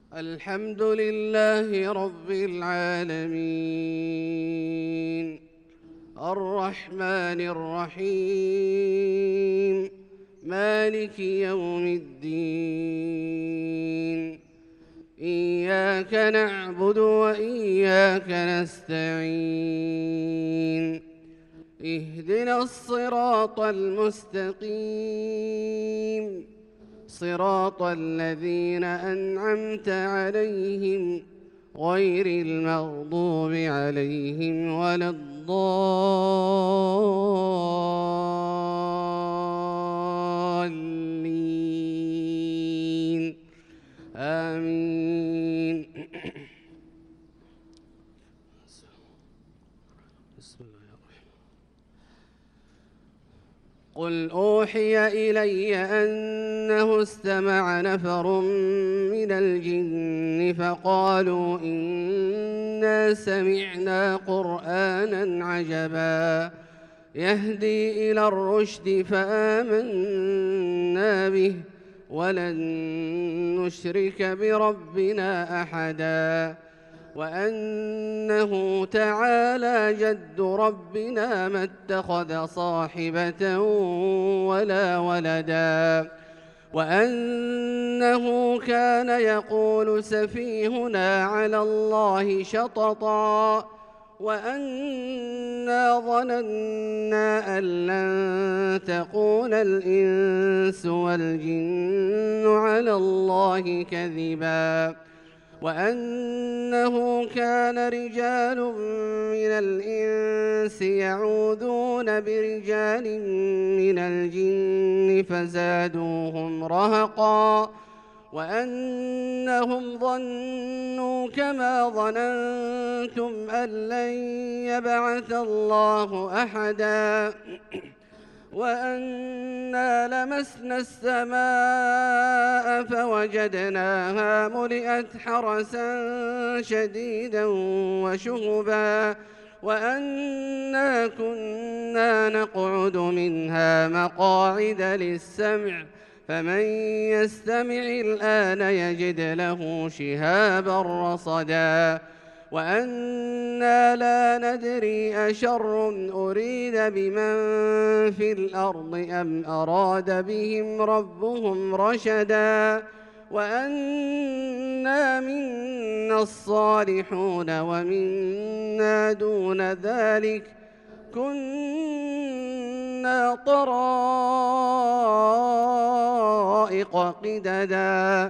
الحمد لله رب العالمين، الرحمن الرحيم، مالك يوم الدين. إياك نعبد وإياك نستعين. اهدنا الصراط المستقيم، صراط الذين أنعمت عليهم غير المغضوب عليهم ولا الضالين. آمين. بسم الله الرحمن الرحيم. قل أوحي إلي أنه استمع نفر من الجن فقالوا إنا سمعنا قرآنا عجبا يهدي إلى الرشد فآمنا به ولن نشرك بربنا أحدا وأنه تعالى جد ربنا ما اتخذ صاحبة ولا ولدا وأنه كان يقول سفيهنا على الله شططا وأنا ظننا أن لن تقول الإنس والجن على الله كذبا وأنه كان رجال من الإنس يعوذون برجال من الجن فزادوهم رهقا وأنهم ظنوا كما ظننتم أن لن يبعث الله أحدا وأنا لمسنا السماء فوجدناها ملئت حرسا شديدا وشهبا وأنا كنا نقعد منها مقاعد للسمع فمن يستمع الآن يجد له شهابا رصدا وأنا لا ندري أشر أريد بمن في الأرض أم أراد بهم ربهم رشدا وأنا منا الصالحون ومنا دون ذلك كنا طرائق قددا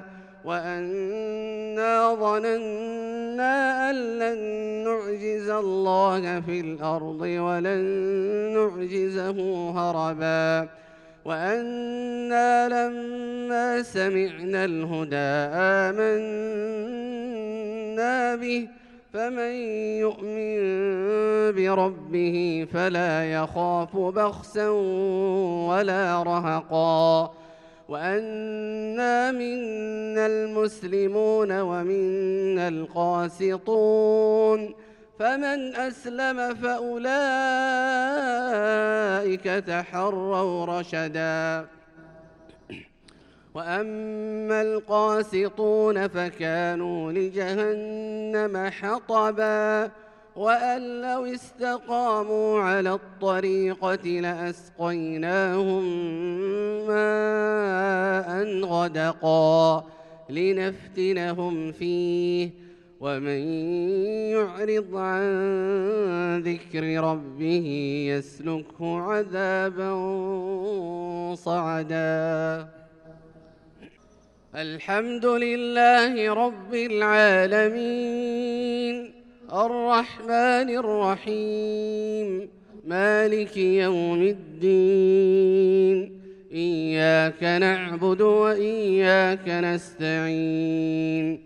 وأنا ظننا أن لن نعجز الله في الأرض ولن نعجزه هربا وأنا لما سمعنا الهدى آمنا به فمن يؤمن بربه فلا يخاف بخسا ولا رهقا وأنا منا المسلمون ومنا القاسطون فمن أسلم فأولئك تحروا رشدا وأما القاسطون فكانوا لجهنم حطبا وأن لو استقاموا على الطريقة لأسقيناهم ماء غدقا لنفتنهم فيه ومن يعرض عن ذكر ربه يسلكه عذابا صعدا. الحمد لله رب العالمين، الرحمن الرحيم، مالك يوم الدين. إياك نعبد وإياك نستعين.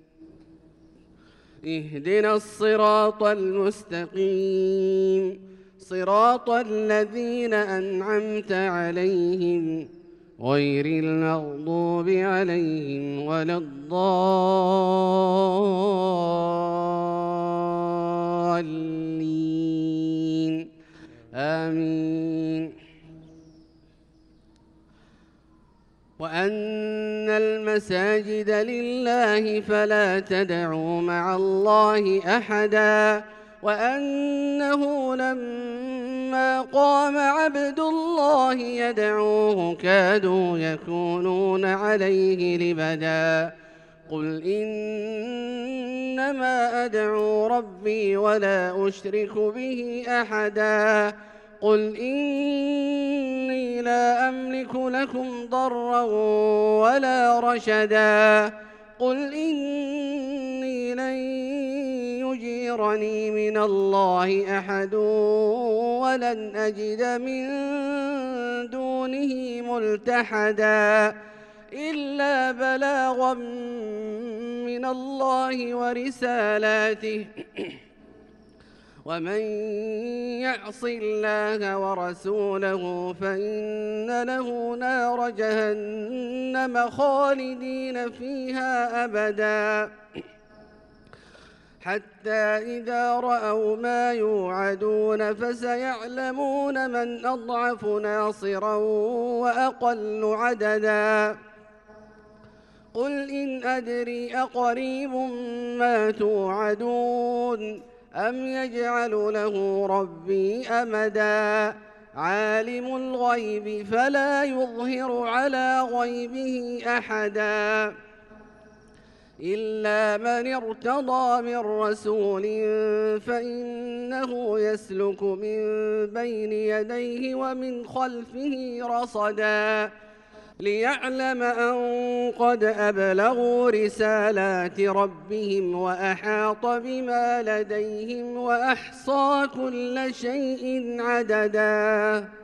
اهدنا الصراط المستقيم، صراط الذين أنعمت عليهم غير المغضوب عليهم ولا الضالين. آمين. وأن المساجد لله فلا تدعوا مع الله أحدا وأنه لما قام عبد الله يدعوه كادوا يكونون عليه لبدا قل إنما أدعو ربي ولا أشرك به أحدا قل إني لا أملك لكم ضرا ولا رشدا قل إني لن يجيرني من الله أحد ولن أجد من دونه ملتحدا إلا بلاغا من الله ورسالاته ومن يعص الله ورسوله فإن له نار جهنم خالدين فيها أبدا حتى إذا رأوا ما يوعدون فسيعلمون من أضعف ناصرا وأقل عددا قل إن أدري أقريب ما توعدون أم يجعل له ربي أمدا عالم الغيب فلا يظهر على غيبه أحدا إلا من ارتضى من رسول فإنه يسلك من بين يديه ومن خلفه رصدا ليعلم أن قد أبلغوا رسالات ربهم وأحاط بما لديهم وأحصى كل شيء عددا.